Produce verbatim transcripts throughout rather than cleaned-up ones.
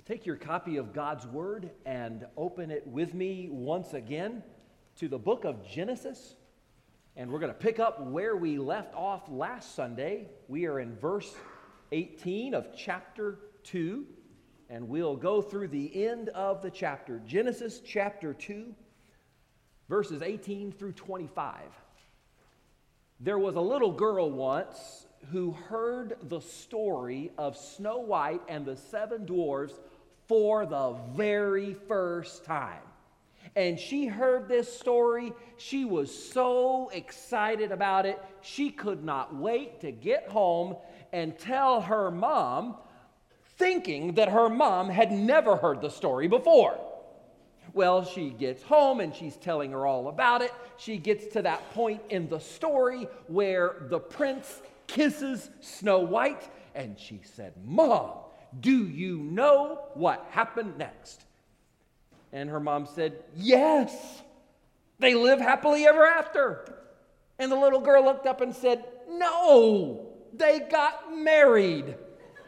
Take your copy of God's Word and open it with me once again to the book of Genesis. And we're going to pick up where we left off last Sunday. We are in verse eighteen of chapter two, and we'll go through the end of the chapter. Genesis chapter two, verses eighteen through twenty-five. There was a little girl once who heard the story of Snow White and the seven dwarfs for the very first time. And she heard this story. She was so excited about it. She could not wait to get home and tell her mom, thinking that her mom had never heard the story before. Well, she gets home and she's telling her all about it. She gets to that point in the story where the prince kisses Snow White, and she said, "Mom, do you know what happened next?" And her mom said, "Yes, they live happily ever after." And the little girl looked up and said, "No, they got married."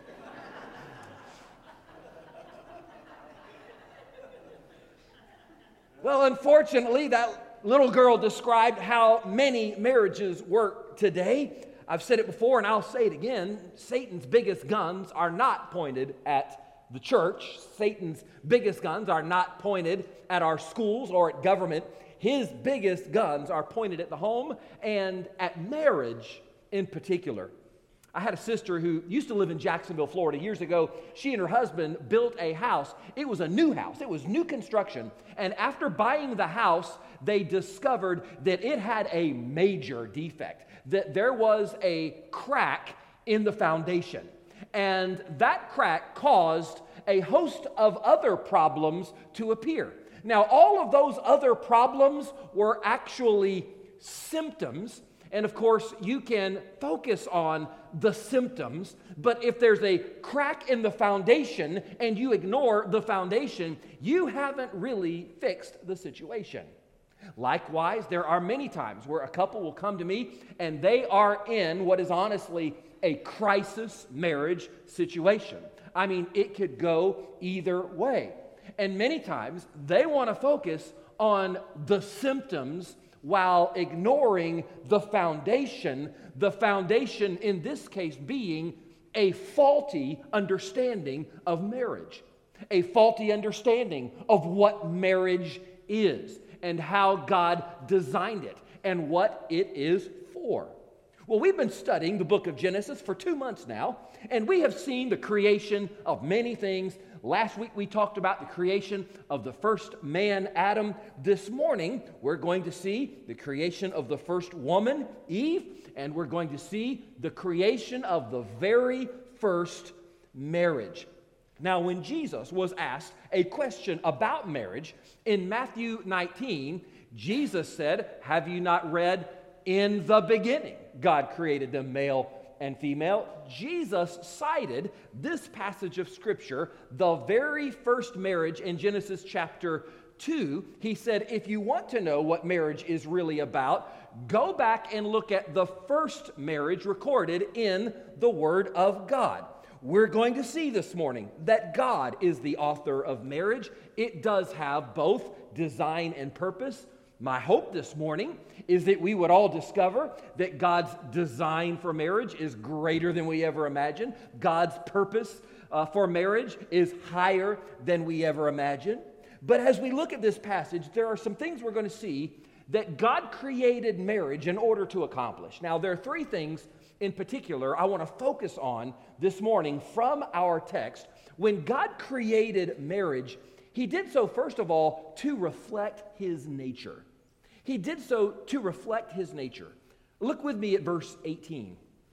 Well, unfortunately, that little girl described how many marriages work today. I've said it before and I'll say it again. Satan's biggest guns are not pointed at the church. Satan's biggest guns are not pointed at our schools or at government. His biggest guns are pointed at the home and at marriage in particular. I had a sister who used to live in Jacksonville, Florida years ago. She and her husband built a house. It was a new house. It was new construction. And after buying the house, they discovered that it had a major defect, that there was a crack in the foundation. And that crack caused a host of other problems to appear. Now, all of those other problems were actually symptoms. And of course, you can focus on the symptoms, but if there's a crack in the foundation and you ignore the foundation, you haven't really fixed the situation. Likewise, there are many times where a couple will come to me and they are in what is honestly a crisis marriage situation. I mean, it could go either way. And many times they want to focus on the symptoms while ignoring the foundation, the foundation in this case being a faulty understanding of marriage, a faulty understanding of what marriage is and how God designed it and what it is for. Well, we've been studying the book of Genesis for two months now, and we have seen the creation of many things. Last week we talked about the creation of the first man, Adam. This morning we're going to see the creation of the first woman, Eve, and we're going to see the creation of the very first marriage. Now, when Jesus was asked a question about marriage in Matthew nineteen, Jesus said, "Have you not read, in the beginning God created them male and female?" Jesus cited this passage of Scripture, the very first marriage in Genesis chapter two. He said, if you want to know what marriage is really about, go back and look at the first marriage recorded in the Word of God. We're going to see this morning that God is the author of marriage. It does have both design and purpose. My hope this morning is that we would all discover that God's design for marriage is greater than we ever imagined. God's purpose uh, for marriage is higher than we ever imagined. But as we look at this passage, there are some things we're going to see that God created marriage in order to accomplish. Now, there are three things in particular I want to focus on this morning from our text. When God created marriage, He did so, first of all, to reflect His nature. He did so to reflect His nature. Look with me at verse eighteen.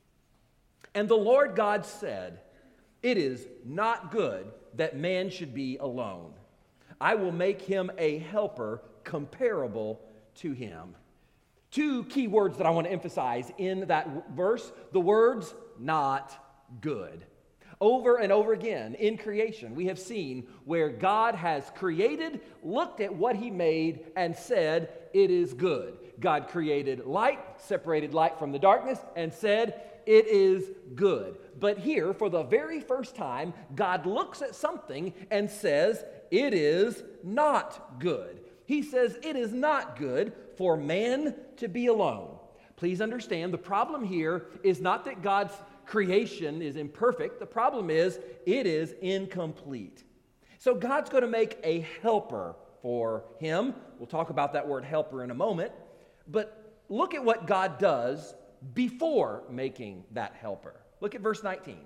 And the Lord God said, "It is not good that man should be alone. I will make him a helper comparable to him." Two key words that I want to emphasize in that verse, the words "not good." Over and over again in creation, we have seen where God has created, looked at what he made, and said, it is good. God created light, separated light from the darkness, and said, it is good. But here, for the very first time, God looks at something and says, it is not good. He says, it is not good for man to be alone. Please understand, the problem here is not that God's creation is imperfect. The problem is, it is incomplete. So God's going to make a helper for him. We'll talk about that word helper in a moment. But look at what God does before making that helper. Look at verse nineteen.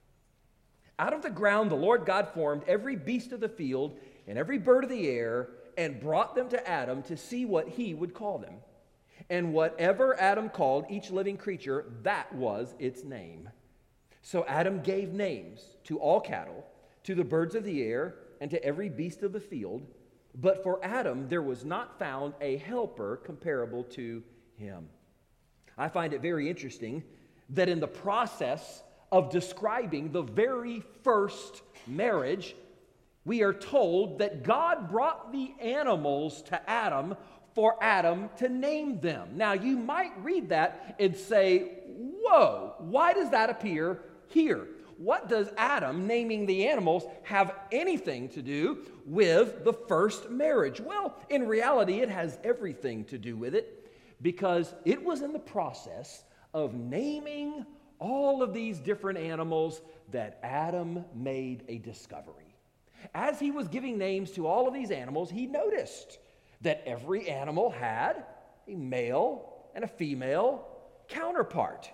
Out of the ground the Lord God formed every beast of the field and every bird of the air and brought them to Adam to see what he would call them. And whatever Adam called each living creature, that was its name. So Adam gave names to all cattle, to the birds of the air, and to every beast of the field. But for Adam there was not found a helper comparable to him. I find it very interesting that in the process of describing the very first marriage, we are told that God brought the animals to Adam for Adam to name them. Now, you might read that and say, whoa, why does that appear here? What does Adam naming the animals have anything to do with the first marriage? Well, in reality, it has everything to do with it, because it was in the process of naming all of these different animals that Adam made a discovery. As he was giving names to all of these animals, he noticed that every animal had a male and a female counterpart.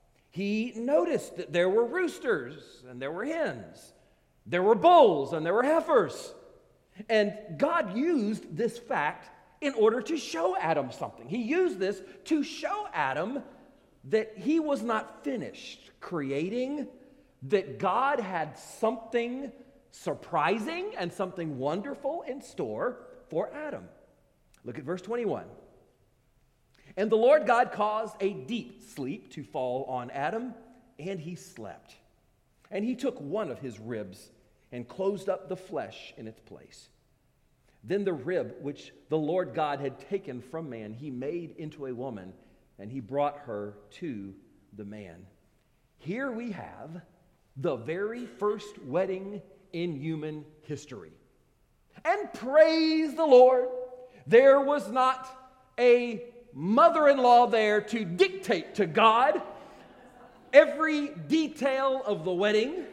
He noticed that there were roosters and there were hens, there were bulls and there were heifers. And God used this fact in order to show Adam something. He used this to show Adam that he was not finished creating, that God had something surprising and something wonderful in store for Adam. Look at verse twenty-one. And the Lord God caused a deep sleep to fall on Adam, and he slept. And he took one of his ribs and closed up the flesh in its place. Then the rib which the Lord God had taken from man, he made into a woman, and he brought her to the man. Here we have the very first wedding in human history. And praise the Lord, there was not a mother-in-law there to dictate to God every detail of the wedding.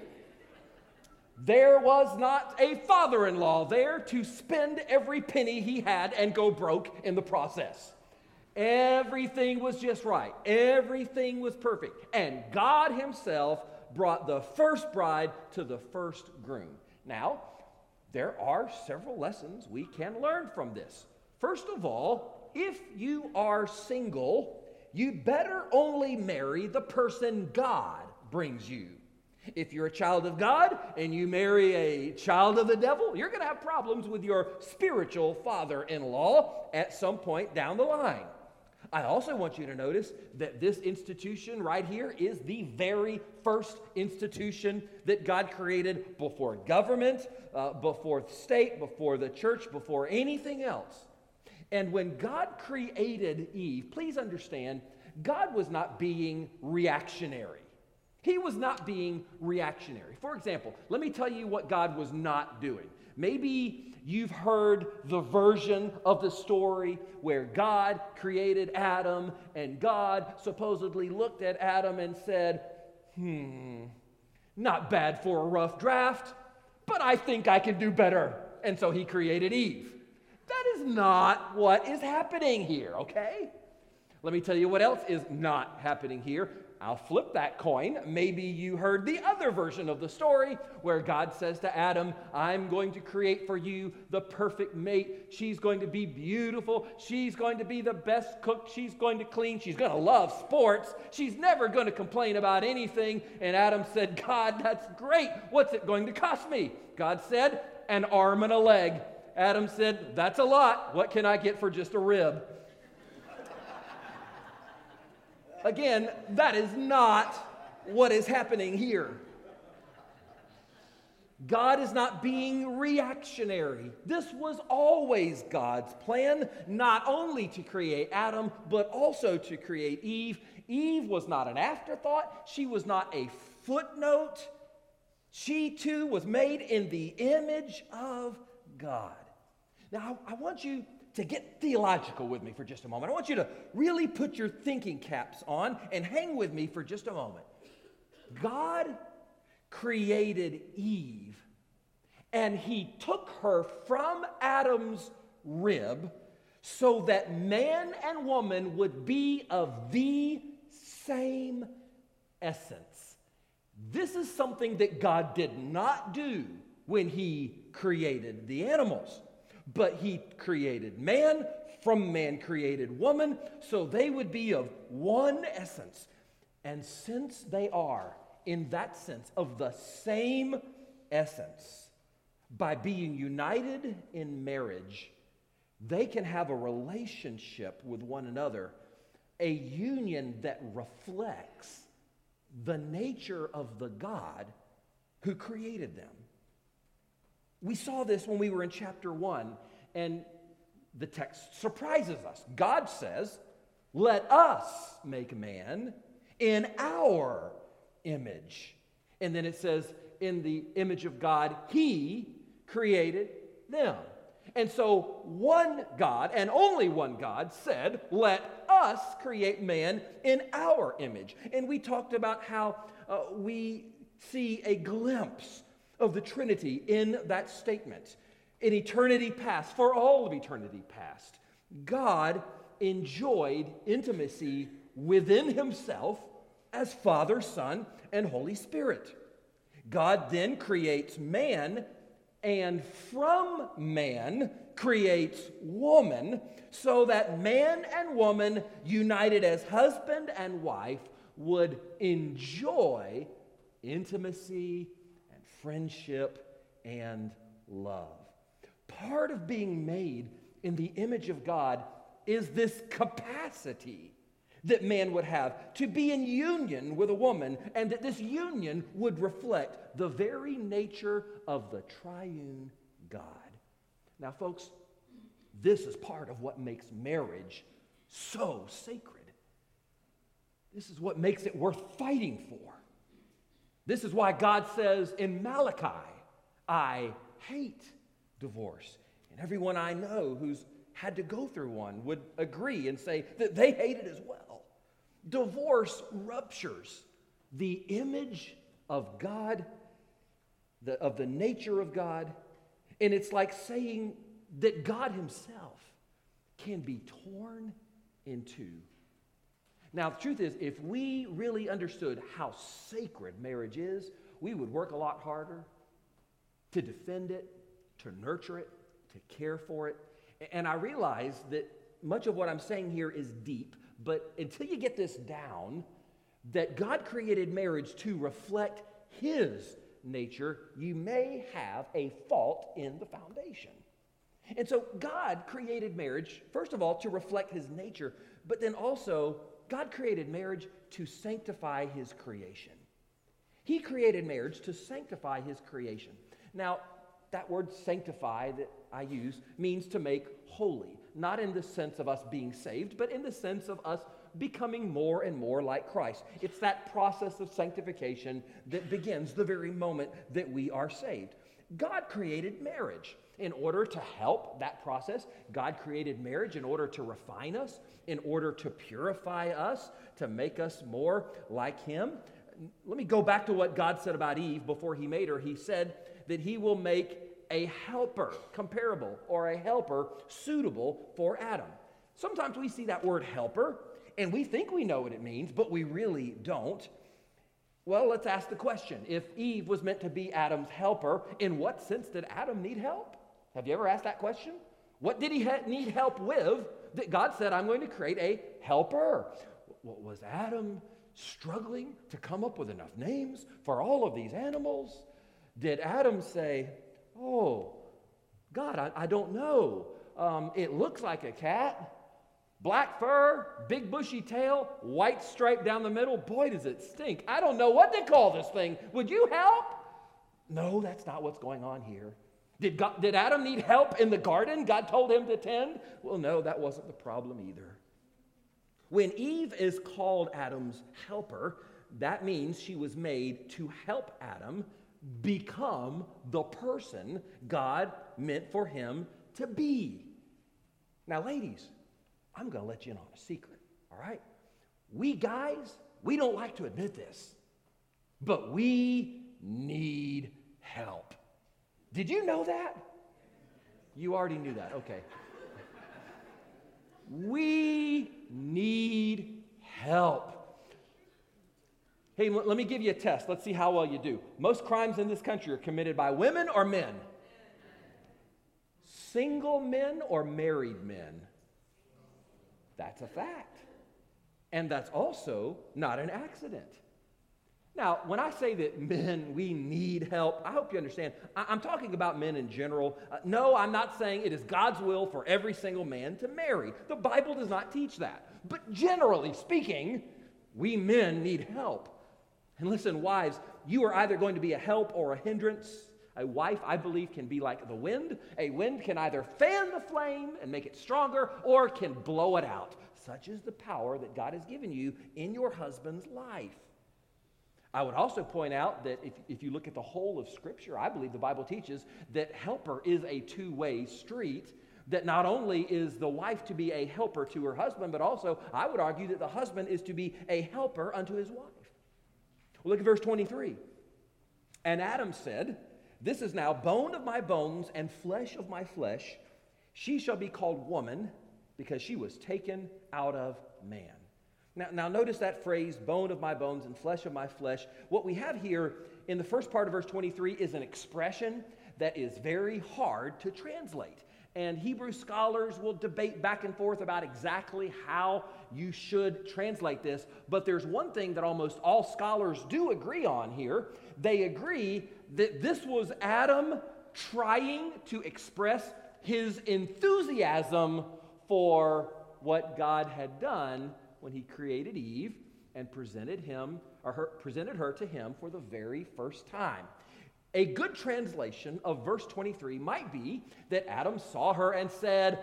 There was not a father-in-law there to spend every penny he had and go broke in the process. Everything was just right. Everything was perfect. And God himself brought the first bride to the first groom. Now, there are several lessons we can learn from this. First of all, if you are single, you better only marry the person God brings you. If you're a child of God and you marry a child of the devil, you're going to have problems with your spiritual father-in-law at some point down the line. I also want you to notice that this institution right here is the very first institution that God created before government, uh, before the state, before the church, before anything else. And when God created Eve, please understand, God was not being reactionary. He was not being reactionary. For example, let me tell you what God was not doing. Maybe you've heard the version of the story where God created Adam and God supposedly looked at Adam and said, hmm, not bad for a rough draft, but I think I can do better. And so he created Eve. That is not what is happening here, okay? Let me tell you what else is not happening here. I'll flip that coin. Maybe you heard the other version of the story where God says to Adam, I'm going to create for you the perfect mate. She's going to be beautiful. She's going to be the best cook. She's going to clean. She's going to love sports. She's never going to complain about anything. And Adam said, God, that's great. What's it going to cost me? God said, an arm and a leg. Adam said, that's a lot. What can I get for just a rib? Again, that is not what is happening here. God is not being reactionary. This was always God's plan, not only to create Adam, but also to create Eve. Eve was not an afterthought. She was not a footnote. She too was made in the image of God. Now, I want you to get theological with me for just a moment. I want you to really put your thinking caps on and hang with me for just a moment. God created Eve, and he took her from Adam's rib so that man and woman would be of the same essence. This is something that God did not do when he created the animals, but he created man, from man created woman, so they would be of one essence. And since they are, in that sense, of the same essence, by being united in marriage, they can have a relationship with one another, a union that reflects the nature of the God who created them. We saw this when we were in chapter one, and the text surprises us. God says, "Let us make man in our image." And then it says, in the image of God, he created them. And so one God, and only one God, said, "Let us create man in our image." And we talked about how uh, we see a glimpse of the Trinity in that statement. In eternity past, for all of eternity past, God enjoyed intimacy within himself as Father, Son, and Holy Spirit. God then creates man, and from man creates woman, so that man and woman, united as husband and wife, would enjoy intimacy and friendship and love. Part of being made in the image of God is this capacity that man would have to be in union with a woman, and that this union would reflect the very nature of the triune God. Now, folks, this is part of what makes marriage so sacred. This is what makes it worth fighting for. This is why God says in Malachi, "I hate divorce." And everyone I know who's had to go through one would agree and say that they hate it as well. Divorce ruptures the image of God, the, of the nature of God, and it's like saying that God himself can be torn in two. Now, the truth is, if we really understood how sacred marriage is, we would work a lot harder to defend it, to nurture it, to care for it. And I realize that much of what I'm saying here is deep, but until you get this down, that God created marriage to reflect his nature, you may have a fault in the foundation. And so God created marriage, first of all, to reflect his nature, but then also God created marriage to sanctify his creation. He created marriage to sanctify his creation. Now, that word sanctify that I use means to make holy, not in the sense of us being saved, but in the sense of us becoming more and more like Christ. It's that process of sanctification that begins the very moment that we are saved. God created marriage in order to help that process. God created marriage in order to refine us, in order to purify us, to make us more like him. Let me go back to what God said about Eve before he made her. He said that he will make a helper comparable, or a helper suitable for Adam. Sometimes we see that word helper and we think we know what it means, but we really don't. Well, let's ask the question. If Eve was meant to be Adam's helper, in what sense did Adam need help? Have you ever asked that question? What did he ha- need help with that God said, "I'm going to create a helper"? What was Adam struggling to come up with enough names for all of these animals? Did Adam say, "Oh, God, I, I don't know. Um, it looks like a cat. Black fur, big bushy tail, white stripe down the middle. Boy, does it stink. I don't know what to call this thing. Would you help?" No, that's not what's going on here. Did, God, did Adam need help in the garden? God told him to tend? Well, no, that wasn't the problem either. When Eve is called Adam's helper, that means she was made to help Adam become the person God meant for him to be. Now, ladies, I'm going to let you in on a secret, all right? We guys, we don't like to admit this, but we need help. Did you know that? You already knew that, okay. We need help. Hey, let me give you a test. Let's see how well you do. Most crimes in this country are committed by women or men? Single men or married men? That's a fact. And that's also not an accident. Now, when I say that men, we need help, I hope you understand. I- I'm talking about men in general. Uh, no, I'm not saying it is God's will for every single man to marry. The Bible does not teach that. But generally speaking, we men need help. And listen, wives, you are either going to be a help or a hindrance. A wife, I believe, can be like the wind. A wind can either fan the flame and make it stronger or can blow it out. Such is the power that God has given you in your husband's life. I would also point out that if, if you look at the whole of Scripture, I believe the Bible teaches that helper is a two-way street, that not only is the wife to be a helper to her husband, but also I would argue that the husband is to be a helper unto his wife. Well, look at verse twenty-three. And Adam said, "This is now bone of my bones and flesh of my flesh. She shall be called woman because she was taken out of man." Now, now notice that phrase, bone of my bones and flesh of my flesh. What we have here in the first part of verse twenty-three is an expression that is very hard to translate. And Hebrew scholars will debate back and forth about exactly how you should translate this. But there's one thing that almost all scholars do agree on here. They agree that this was Adam trying to express his enthusiasm for what God had done when he created Eve and presented him or her, presented her to him for the very first time. A good translation of verse twenty-three might be that Adam saw her and said,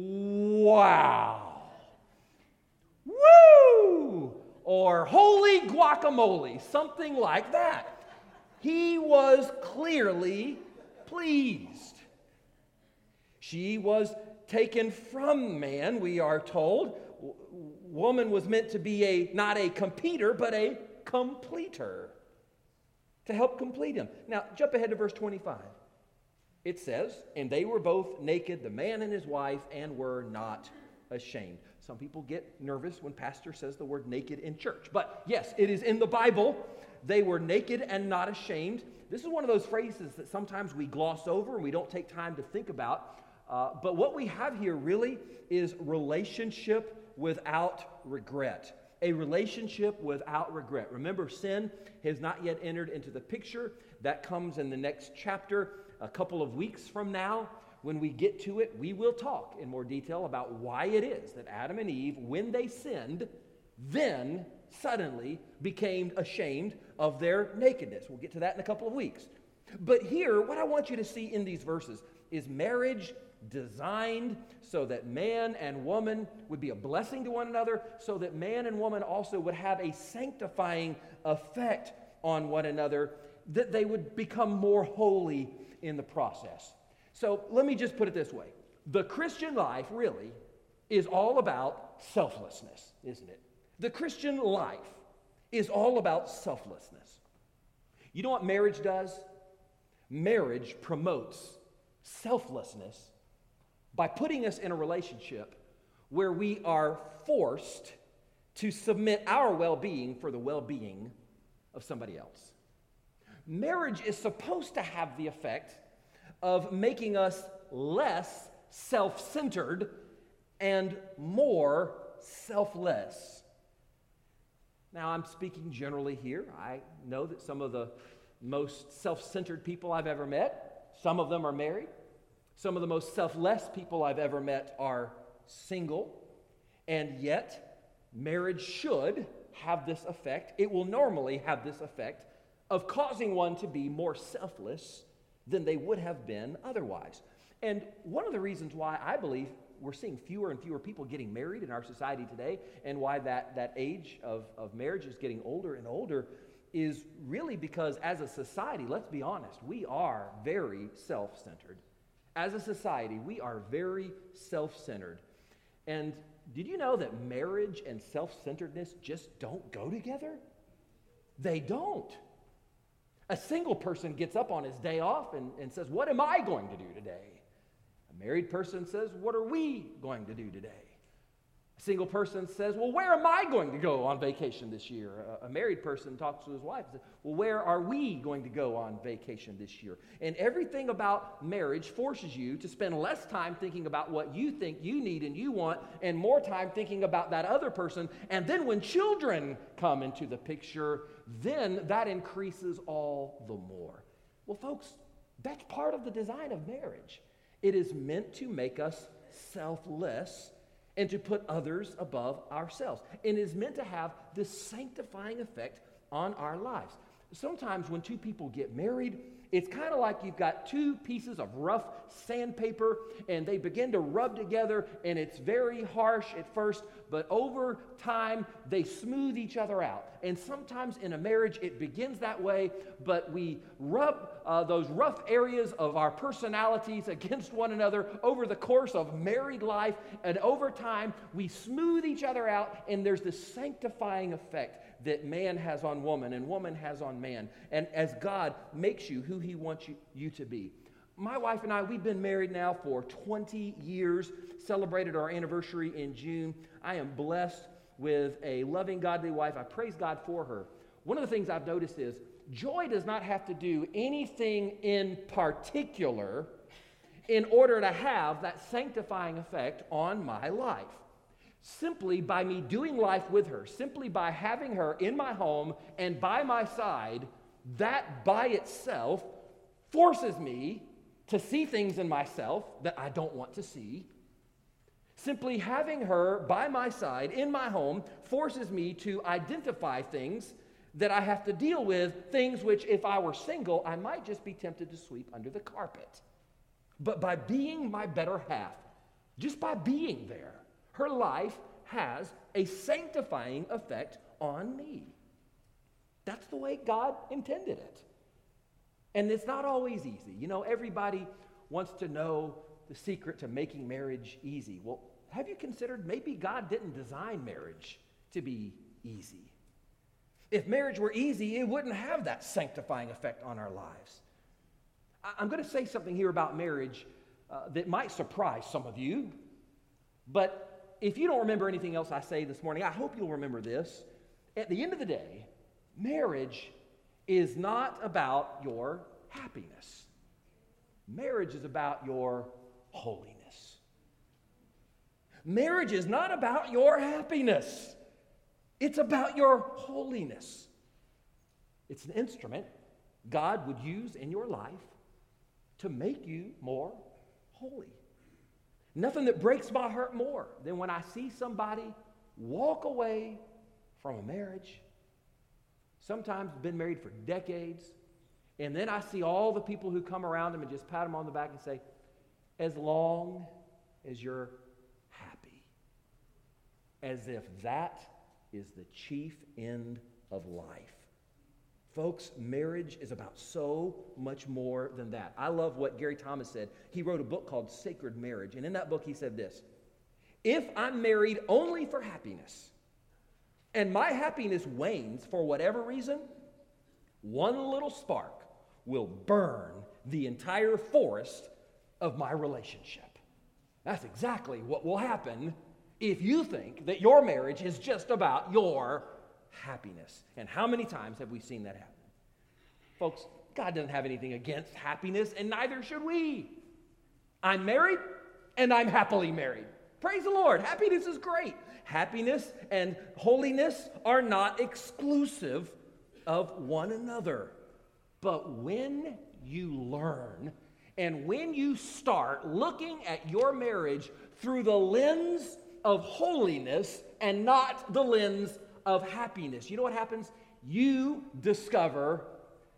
"Wow, woo," or "holy guacamole," something like that. He was clearly pleased. She was taken from man, we are told. Woman was meant to be a not a completer, but a completer, to help complete him. Now, jump ahead to verse twenty-five. It says, "And they were both naked, the man and his wife, and were not ashamed." Some people get nervous when pastor says the word naked in church. But yes, it is in the Bible. They were naked and not ashamed. This is one of those phrases that sometimes we gloss over and we don't take time to think about. Uh, but what we have here really is relationship without regret. A relationship without regret. Remember, sin has not yet entered into the picture. That comes in the next chapter a couple of weeks from now. When we get to it, we will talk in more detail about why it is that Adam and Eve, when they sinned, then suddenly became ashamed of their nakedness. We'll get to that in a couple of weeks. But here, what I want you to see in these verses is marriage designed so that man and woman would be a blessing to one another, so that man and woman also would have a sanctifying effect on one another, that they would become more holy in the process. So let me just put it this way. The Christian life really is all about selflessness, isn't it? The Christian life is all about selflessness. You know what marriage does? Marriage promotes selflessness by putting us in a relationship where we are forced to submit our well-being for the well-being of somebody else. Marriage is supposed to have the effect of making us less self-centered and more selfless. Now, I'm speaking generally here. I know that some of the most self-centered people I've ever met, some of them are married. Some of the most selfless people I've ever met are single. And yet, marriage should have this effect. It will normally have this effect of causing one to be more selfless than they would have been otherwise. And one of the reasons why I believe we're seeing fewer and fewer people getting married in our society today, and why that, that age of, of marriage is getting older and older, is really because as a society, let's be honest, we are very self-centered. As a society, we are very self-centered. And did you know that marriage and self-centeredness just don't go together? They don't. A single person gets up on his day off and, and says, what am I going to do today? A married person says, what are we going to do today? A single person says, well, where am I going to go on vacation this year? A, a married person talks to his wife and says, well, where are we going to go on vacation this year? And everything about marriage forces you to spend less time thinking about what you think you need and you want, and more time thinking about that other person. And then when children come into the picture, then that increases all the more. Well, folks, that's part of the design of marriage. It is meant to make us selfless and to put others above ourselves. And it is meant to have this sanctifying effect on our lives. Sometimes when two people get married, it's kind of like you've got two pieces of rough sandpaper and they begin to rub together, and it's very harsh at first, but over time they smooth each other out. And sometimes in a marriage it begins that way, but we rub uh, those rough areas of our personalities against one another over the course of married life, and over time we smooth each other out, and there's this sanctifying effect that man has on woman and woman has on man, and as God makes you who he wants you, you to be. My wife and I, we've been married now for twenty years, celebrated our anniversary in June. I am blessed with a loving, godly wife. I praise God for her. One of the things I've noticed is joy does not have to do anything in particular in order to have that sanctifying effect on my life. Simply by me doing life with her, simply by having her in my home and by my side, that by itself forces me to see things in myself that I don't want to see. Simply having her by my side in my home forces me to identify things that I have to deal with, things which if I were single, I might just be tempted to sweep under the carpet. But by being my better half, just by being there, her life has a sanctifying effect on me. That's the way God intended it. And it's not always easy. You know, everybody wants to know the secret to making marriage easy. Well, have you considered maybe God didn't design marriage to be easy? If marriage were easy, it wouldn't have that sanctifying effect on our lives. I'm going to say something here about marriage uh, that might surprise some of you, but if you don't remember anything else I say this morning, I hope you'll remember this. At the end of the day, marriage is not about your happiness. Marriage is about your holiness. Marriage is not about your happiness. It's about your holiness. It's an instrument God would use in your life to make you more holy. Nothing that breaks my heart more than when I see somebody walk away from a marriage, sometimes been married for decades, and then I see all the people who come around them and just pat them on the back and say, as long as you're happy. As if that is the chief end of life. Folks, marriage is about so much more than that. I love what Gary Thomas said. He wrote a book called Sacred Marriage, and in that book he said this: if I'm married only for happiness, and my happiness wanes for whatever reason, one little spark will burn the entire forest of my relationship. That's exactly what will happen if you think that your marriage is just about your happiness. And how many times have we seen that happen? Folks, God doesn't have anything against happiness, and neither should we. I'm married, and I'm happily married. Praise the Lord. Happiness is great. Happiness and holiness are not exclusive of one another. But when you learn and when you start looking at your marriage through the lens of holiness and not the lens of happiness, you know what happens? You discover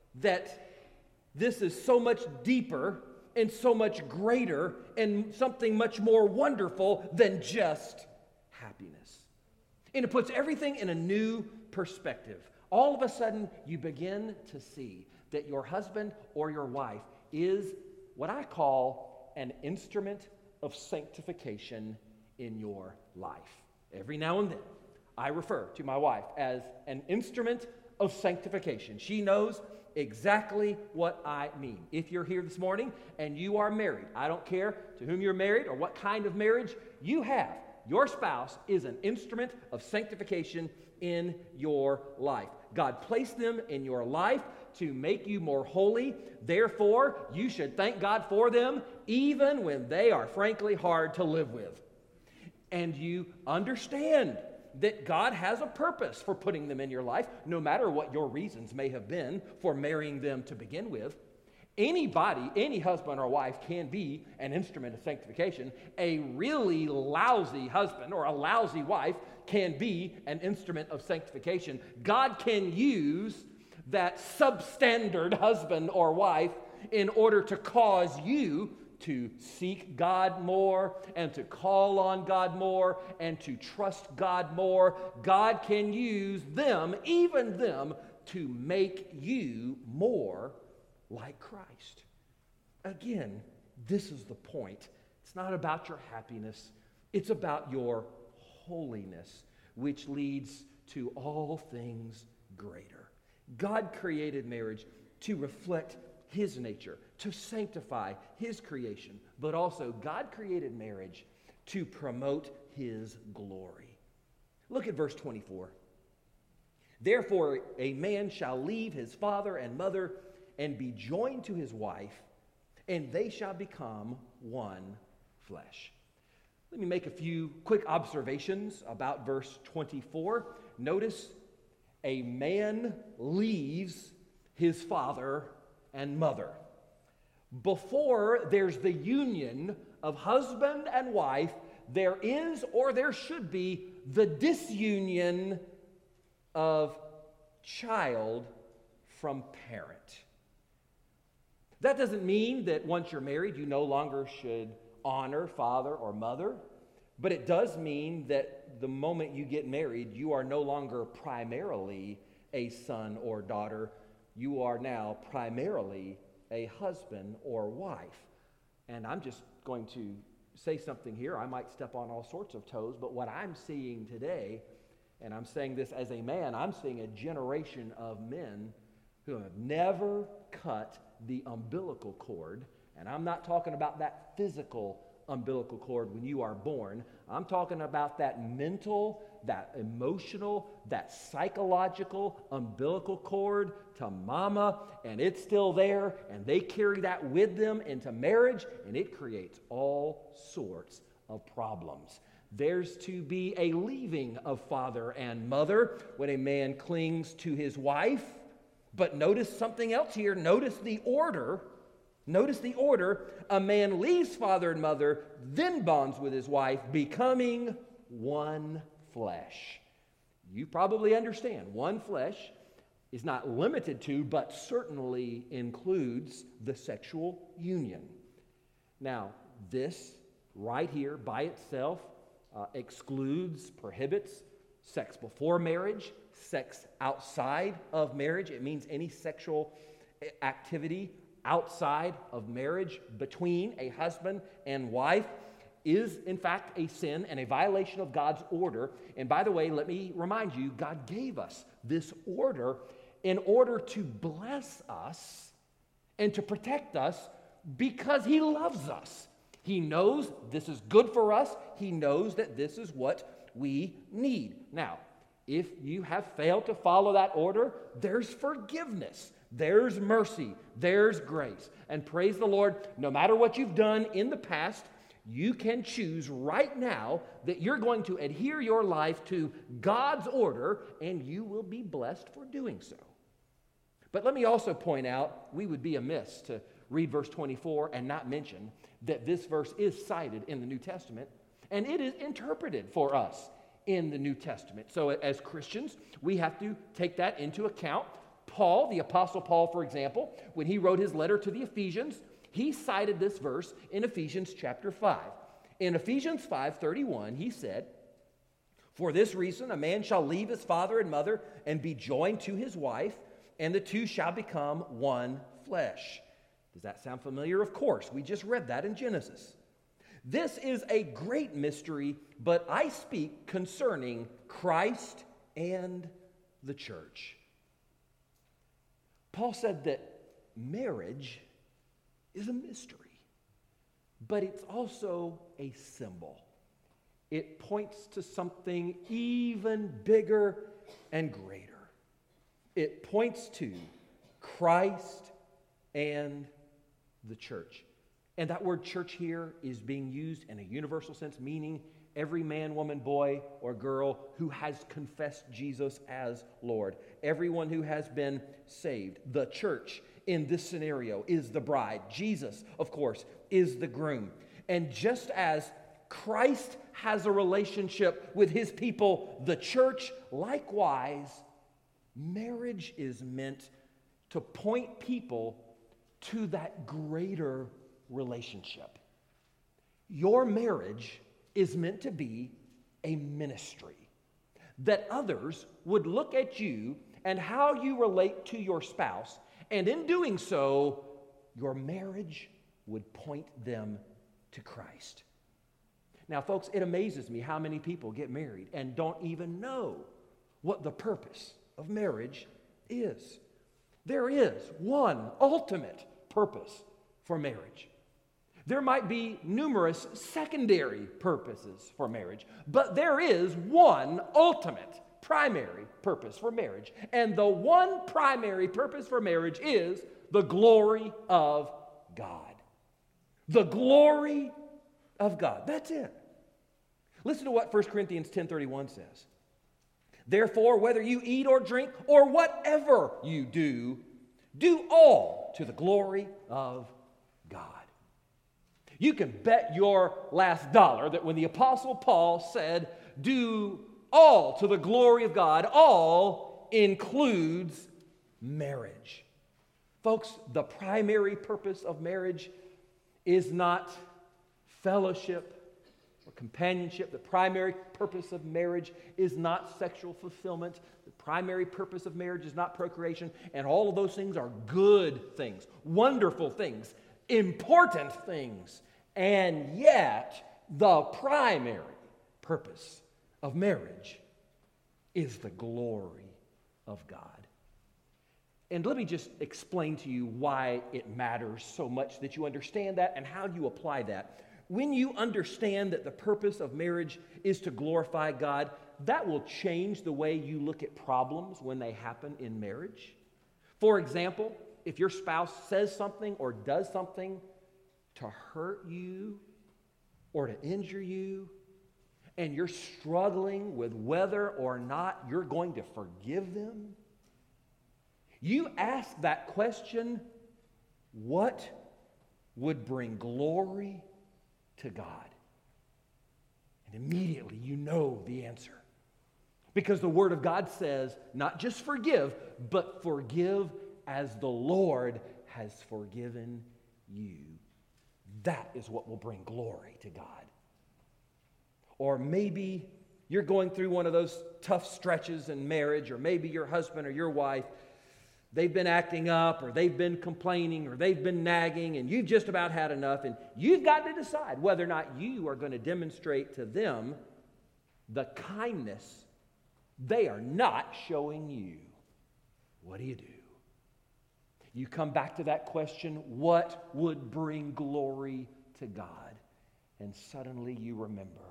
that this is so much deeper and so much greater and something much more wonderful than just happiness. And it puts everything in a new perspective. All of a sudden, you begin to see that your husband or your wife is what I call an instrument of sanctification in your life. Every now and then, I refer to my wife as an instrument of sanctification. She knows exactly what I mean. If you're here this morning and you are married, I don't care to whom you're married or what kind of marriage you have, your spouse is an instrument of sanctification in your life. God placed them in your life to make you more holy. Therefore, you should thank God for them even when they are frankly hard to live with. And you understand that God has a purpose for putting them in your life, no matter what your reasons may have been for marrying them to begin with. Anybody, any husband or wife can be an instrument of sanctification. A really lousy husband or a lousy wife can be an instrument of sanctification. God can use that substandard husband or wife in order to cause you to seek God more and to call on God more and to trust God more. God can use them, even them, to make you more like Christ. Again, this is the point. It's not about your happiness. It's about your holiness, which leads to all things greater. God created marriage to reflect His nature, to sanctify His creation, but also God created marriage to promote His glory. Look at verse twenty-four. Therefore, a man shall leave his father and mother and be joined to his wife, and they shall become one flesh. Let me make a few quick observations about verse twenty-four. Notice, a man leaves his father and mother. Before there's the union of husband and wife, there is or there should be the disunion of child from parent. That doesn't mean that once you're married, you no longer should honor father or mother, but it does mean that the moment you get married, you are no longer primarily a son or daughter. You are now primarily a husband or wife. And I'm just going to say something here. I might step on all sorts of toes, but what I'm seeing today, and I'm saying this as a man, I'm seeing a generation of men who have never cut the umbilical cord. And I'm not talking about that physical umbilical cord when you are born. I'm talking about that mental, that emotional, that psychological umbilical cord to mama, and it's still there, and they carry that with them into marriage, and it creates all sorts of problems. There's to be a leaving of father and mother when a man clings to his wife. But notice something else here. Notice the order. Notice the order. A man leaves father and mother, then bonds with his wife, becoming one flesh. You probably understand. One flesh is not limited to, but certainly includes the sexual union. Now, this right here by itself uh, excludes, prohibits sex before marriage, sex outside of marriage. It means any sexual activity outside of marriage between a husband and wife is in fact a sin and a violation of God's order. And by the way, let me remind you, God gave us this order in order to bless us and to protect us because He loves us. He knows this is good for us. He knows that this is what we need. Now, if you have failed to follow that order, there's forgiveness. There's mercy. There's grace. And praise the Lord, no matter what you've done in the past, you can choose right now that you're going to adhere your life to God's order, and you will be blessed for doing so. But let me also point out, we would be amiss to read verse twenty-four and not mention that this verse is cited in the New Testament, and it is interpreted for us in the New Testament. So as Christians, we have to take that into account. Paul, the Apostle Paul, for example, when he wrote his letter to the Ephesians, he cited this verse in Ephesians chapter five. In Ephesians five thirty-one, he said, "For this reason a man shall leave his father and mother and be joined to his wife, and the two shall become one flesh." Does that sound familiar? Of course. We just read that in Genesis. This is a great mystery, but I speak concerning Christ and the church. Paul said that marriage is a mystery, but it's also a symbol. It points to something even bigger and greater. It points to Christ and the church. And that word church here is being used in a universal sense, meaning every man, woman, boy, or girl who has confessed Jesus as Lord. Everyone who has been saved. The church in this scenario is the bride. Jesus, of course, is the groom. And just as Christ has a relationship with his people, the church, likewise, marriage is meant to point people to that greater relationship. Your marriage is meant to be a ministry, that others would look at you and how you relate to your spouse, and in doing so, your marriage would point them to Christ. Now, folks, it amazes me how many people get married and don't even know what the purpose of marriage is. There is one ultimate purpose for marriage. There might be numerous secondary purposes for marriage, but there is one ultimate primary purpose for marriage. And the one primary purpose for marriage is the glory of God. The glory of God. That's it. Listen to what First Corinthians ten thirty-one says. "Therefore, whether you eat or drink or whatever you do, do all to the glory of God." You can bet your last dollar that when the Apostle Paul said, "do all to the glory of God," all includes marriage. Folks, the primary purpose of marriage is not fellowship or companionship. The primary purpose of marriage is not sexual fulfillment. The primary purpose of marriage is not procreation. And all of those things are good things, wonderful things, important things. And yet, the primary purpose of marriage is the glory of God. And let me just explain to you why it matters so much that you understand that and how you apply that. When you understand that the purpose of marriage is to glorify God, that will change the way you look at problems when they happen in marriage. For example, if your spouse says something or does something to hurt you or to injure you, and you're struggling with whether or not you're going to forgive them, you ask that question, what would bring glory to God? And immediately you know the answer. Because the Word of God says, not just forgive, but forgive as the Lord has forgiven you. That is what will bring glory to God. Or maybe you're going through one of those tough stretches in marriage, or maybe your husband or your wife, they've been acting up, or they've been complaining, or they've been nagging, and you've just about had enough, and you've got to decide whether or not you are going to demonstrate to them the kindness they are not showing you. What do you do? You come back to that question, what would bring glory to God? And suddenly you remember,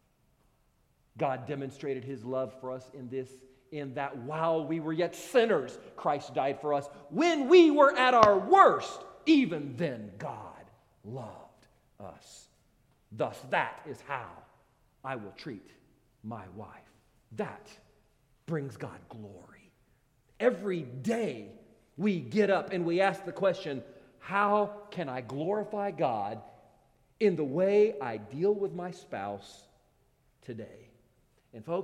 God demonstrated his love for us in this, in that while we were yet sinners, Christ died for us. When we were at our worst, even then God loved us. Thus, that is how I will treat my wife. That brings God glory. Every day we get up and we ask the question, how can I glorify God in the way I deal with my spouse today? And folks,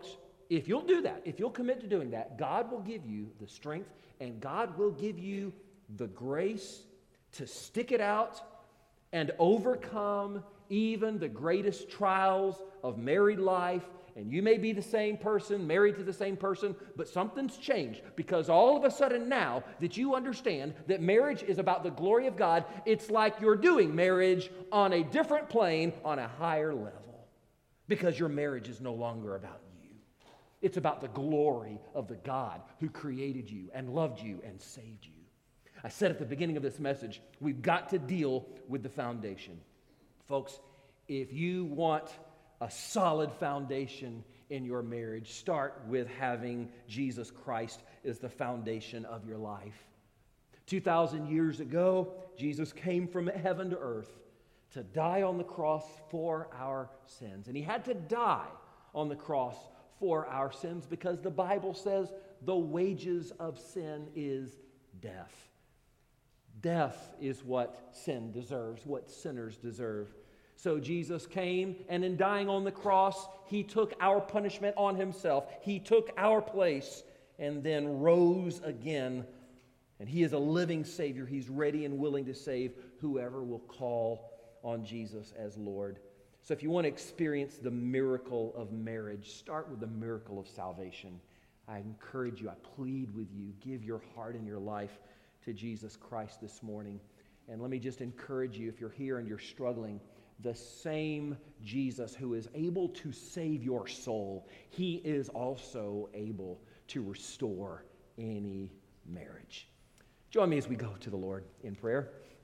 if you'll do that, if you'll commit to doing that, God will give you the strength and God will give you the grace to stick it out and overcome even the greatest trials of married life. And you may be the same person, married to the same person, but something's changed because all of a sudden now that you understand that marriage is about the glory of God, it's like you're doing marriage on a different plane, on a higher level, because your marriage is no longer about you. It's about the glory of the God who created you and loved you and saved you. I said at the beginning of this message, we've got to deal with the foundation. Folks, if you want a solid foundation in your marriage, start with having Jesus Christ as the foundation of your life. two thousand years ago, Jesus came from heaven to earth to die on the cross for our sins. And he had to die on the cross for our sins because the Bible says the wages of sin is death. Death is what sin deserves, what sinners deserve. So Jesus came, and in dying on the cross, he took our punishment on himself. He took our place and then rose again. And he is a living Savior. He's ready and willing to save whoever will call on Jesus as Lord. So if you want to experience the miracle of marriage, start with the miracle of salvation. I encourage you, I plead with you, give your heart and your life to Jesus Christ this morning. And let me just encourage you, if you're here and you're struggling, the same Jesus who is able to save your soul, he is also able to restore any marriage. Join me as we go to the Lord in prayer.